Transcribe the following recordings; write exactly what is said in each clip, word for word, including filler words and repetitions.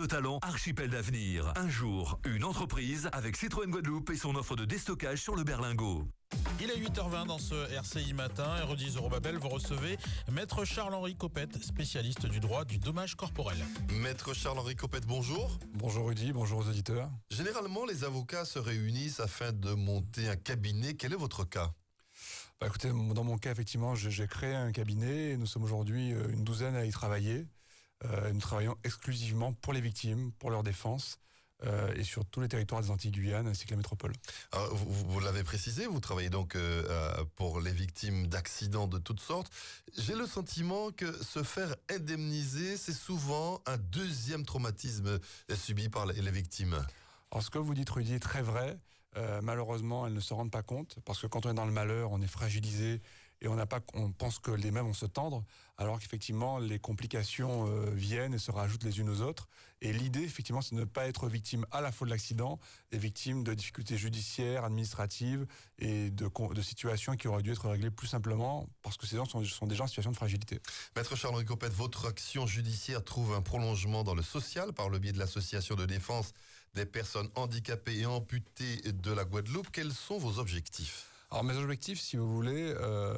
De talent, archipel d'avenir. Un jour, une entreprise avec Citroën Guadeloupe et son offre de déstockage sur le Berlingot. Il est huit heures vingt dans ce R C I Matin. Et redis Eurobabel, vous recevez Maître Charles-Henri Copette, spécialiste du droit du dommage corporel. Maître Charles-Henri Copette, bonjour. Bonjour Rudy, bonjour aux auditeurs. Généralement, les avocats se réunissent afin de monter un cabinet. Quel est votre cas ? Bah écoutez, dans mon cas, effectivement, j'ai, j'ai créé un cabinet et nous sommes aujourd'hui une douzaine à y travailler. Euh, nous travaillons exclusivement pour les victimes, pour leur défense. Euh, et sur tous les territoires des Antilles-Guyane ainsi que la métropole. Alors, vous, vous l'avez précisé, vous travaillez donc euh, pour les victimes d'accidents de toutes sortes. J'ai le sentiment que se faire indemniser, c'est souvent un deuxième traumatisme subi par les, les victimes. Alors ce que vous dites Rudy est très vrai. Euh, malheureusement, elles ne se rendent pas compte parce que quand on est dans le malheur, on est fragilisé et on n'a pas, on pense que les mains vont se tendre, alors qu'effectivement les complications euh, viennent et se rajoutent les unes aux autres. Et l'idée, effectivement, c'est de ne pas être victime à la fois de l'accident et victime de difficultés judiciaires, administratives et de, de situations qui auraient dû être réglées plus simplement parce que ces gens sont, sont déjà en situation de fragilité. Maître Charles-Henri Copette, votre action judiciaire trouve un prolongement dans le social par le biais de l'association de défense des personnes handicapées et amputées de la Guadeloupe. Quels sont vos objectifs ? Alors mes objectifs, si vous voulez, euh,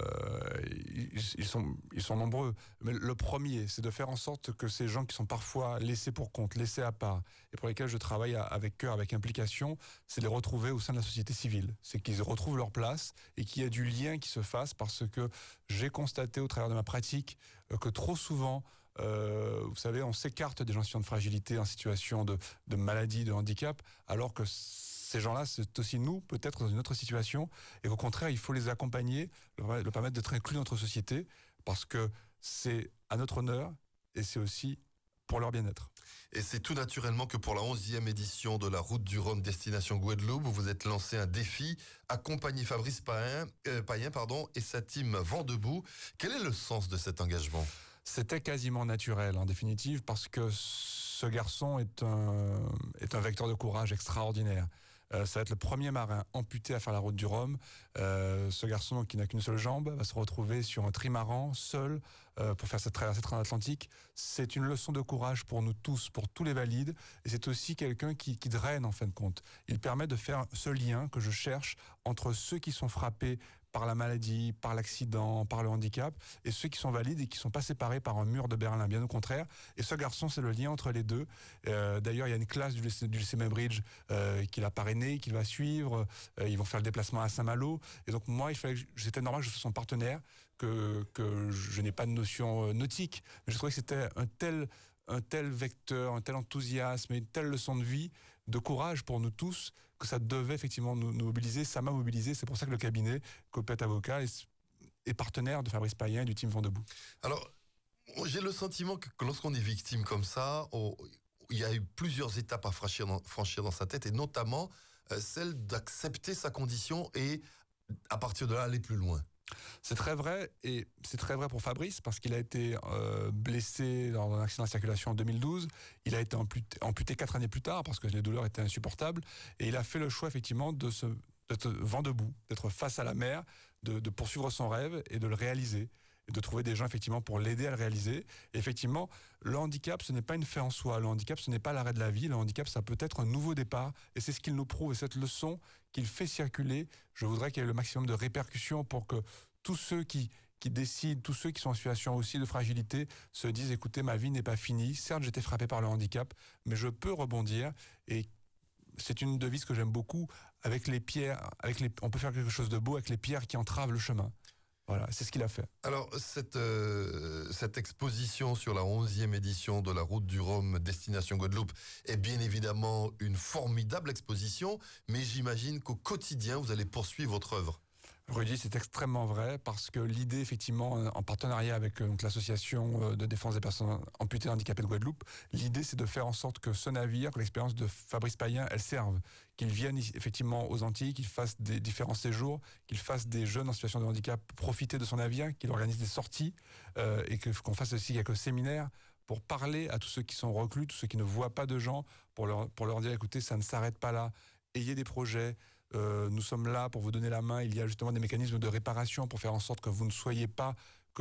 ils, ils sont ils sont nombreux. Mais le premier, c'est de faire en sorte que ces gens qui sont parfois laissés pour compte, laissés à part, et pour lesquels je travaille avec cœur, avec implication, c'est de les retrouver au sein de la société civile. C'est qu'ils retrouvent leur place et qu'il y a du lien qui se fasse parce que j'ai constaté au travers de ma pratique que trop souvent, Euh, vous savez, on s'écarte des gens en situation de fragilité, en situation de, de maladie, de handicap, alors que ces gens-là, c'est aussi nous, peut-être dans une autre situation, et qu'au contraire, il faut les accompagner, leur, leur permettre d'être inclus dans notre société, parce que c'est à notre honneur, et c'est aussi pour leur bien-être. Et c'est tout naturellement que pour la onzième édition de la Route du Rhum Destination Guadeloupe, vous vous êtes lancé un défi, accompagner Fabrice Payen, euh, Payen pardon, et sa team Vent debout. Quel est le sens de cet engagement ? C'était quasiment naturel, en définitive, parce que ce garçon est un, est un vecteur de courage extraordinaire. Euh, ça va être le premier marin amputé à faire la route du Rhum. Euh, ce garçon qui n'a qu'une seule jambe va se retrouver sur un trimaran, seul, euh, pour faire cette traversée transatlantique. C'est une leçon de courage pour nous tous, pour tous les valides, et c'est aussi quelqu'un qui, qui draine en fin de compte. Il permet de faire ce lien que je cherche entre ceux qui sont frappés par la maladie, par l'accident, par le handicap, et ceux qui sont valides et qui sont pas séparés par un mur de Berlin, bien au contraire. Et ce garçon, c'est le lien entre les deux. Euh, d'ailleurs, il y a une classe du lycée, du lycée Membridge euh, qui l'a parrainé, qu'il va suivre. Euh, ils vont faire le déplacement à Saint-Malo. Et donc moi, il fallait, que c'était normal que je sois son partenaire, que que je n'ai pas de notion nautique. Mais je trouvais que c'était un tel un tel vecteur, un tel enthousiasme et une telle leçon de vie, de courage pour nous tous, que ça devait effectivement nous, nous mobiliser. Ça m'a mobilisé. C'est pour ça que le cabinet Copette Avocat est, est partenaire de Fabrice Payen et du team Vent debout. Alors, j'ai le sentiment que lorsqu'on est victime comme ça, on, il y a eu plusieurs étapes à franchir dans, franchir dans sa tête, et notamment euh, celle d'accepter sa condition et à partir de là aller plus loin. C'est très vrai, et c'est très vrai pour Fabrice, parce qu'il a été euh, blessé dans un accident de circulation en deux mille douze. Il a été amputé, amputé quatre années plus tard, parce que les douleurs étaient insupportables, et il a fait le choix, effectivement, de se, d'être vent debout, d'être face à la mer, de, de poursuivre son rêve et de le réaliser, et de trouver des gens, effectivement, pour l'aider à le réaliser. Et effectivement, le handicap, ce n'est pas une fin en soi. Le handicap, ce n'est pas l'arrêt de la vie. Le handicap, ça peut être un nouveau départ, et c'est ce qu'il nous prouve, et cette leçon qu'il fait circuler. Je voudrais qu'il y ait le maximum de répercussions pour que tous ceux qui, qui décident, tous ceux qui sont en situation aussi de fragilité se disent, écoutez, ma vie n'est pas finie. Certes, j'étais frappé par le handicap, mais je peux rebondir. Et c'est une devise que j'aime beaucoup. Avec les pierres, avec les, on peut faire quelque chose de beau avec les pierres qui entravent le chemin. Voilà, c'est ce qu'il a fait. Alors, cette, euh, cette exposition sur la onzième édition de la Route du Rhum Destination Guadeloupe est bien évidemment une formidable exposition, mais j'imagine qu'au quotidien, vous allez poursuivre votre œuvre. Rudy, c'est extrêmement vrai, parce que l'idée, effectivement, en partenariat avec donc, l'association de défense des personnes amputées et handicapées de Guadeloupe, l'idée, c'est de faire en sorte que ce navire, que l'expérience de Fabrice Payen, elle serve, qu'il vienne effectivement aux Antilles, qu'il fasse des différents séjours, qu'il fasse des jeunes en situation de handicap profiter de son navire, qu'il organise des sorties, euh, et que, qu'on fasse aussi quelques séminaires pour parler à tous ceux qui sont reclus, tous ceux qui ne voient pas de gens, pour leur, pour leur dire, écoutez, ça ne s'arrête pas là. Ayez des projets, euh, nous sommes là pour vous donner la main. Il y a justement des mécanismes de réparation pour faire en sorte que vous ne soyez pas, que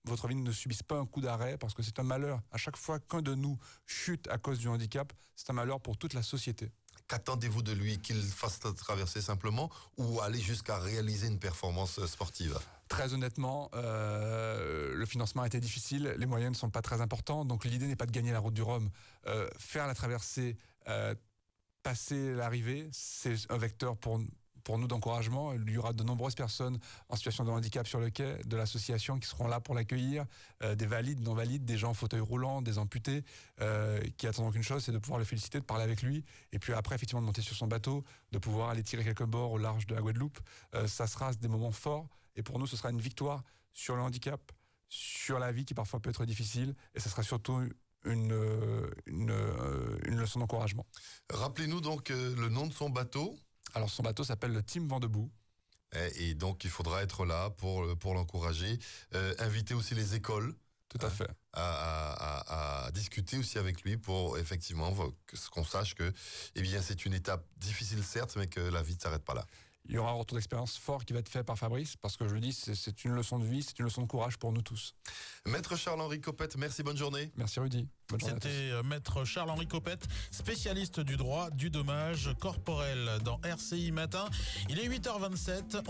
votre vie ne subisse pas un coup d'arrêt, parce que c'est un malheur. À chaque fois qu'un de nous chute à cause du handicap, c'est un malheur pour toute la société. Qu'attendez-vous de lui? Qu'il fasse traverser simplement ou aller jusqu'à réaliser une performance sportive? Très honnêtement, euh, le financement a été difficile, les moyens ne sont pas très importants, donc l'idée n'est pas de gagner la route du Rhum. Euh, faire la traversée, euh, passer l'arrivée, c'est un vecteur pour, pour nous d'encouragement. Il y aura de nombreuses personnes en situation de handicap sur le quai de l'association qui seront là pour l'accueillir, euh, des valides, non valides, des gens en fauteuil roulant, des amputés, euh, qui attendent qu'une chose, c'est de pouvoir le féliciter, de parler avec lui, et puis après effectivement de monter sur son bateau, de pouvoir aller tirer quelques bords au large de la Guadeloupe. Euh, ça sera des moments forts, et pour nous ce sera une victoire sur le handicap, sur la vie qui parfois peut être difficile, et ce sera surtout une, une, une leçon d'encouragement. Rappelez-nous donc euh, le nom de son bateau. Alors son bateau s'appelle le Team Vent debout. Et, et donc il faudra être là pour, pour l'encourager. Euh, inviter aussi les écoles. Tout à fait. À, à, à, à discuter aussi avec lui pour effectivement qu'on sache que eh bien, c'est une étape difficile certes, mais que la vie ne s'arrête pas là. Il y aura un retour d'expérience fort qui va être fait par Fabrice, parce que je le dis, c'est une leçon de vie, c'est une leçon de courage pour nous tous. Maître Charles-Henri Copette, merci, bonne journée. Merci Rudy. Bonne journée à tous. C'était Maître Charles-Henri Copette, spécialiste du droit du dommage corporel dans R C I Matin. Il est huit heures vingt-sept.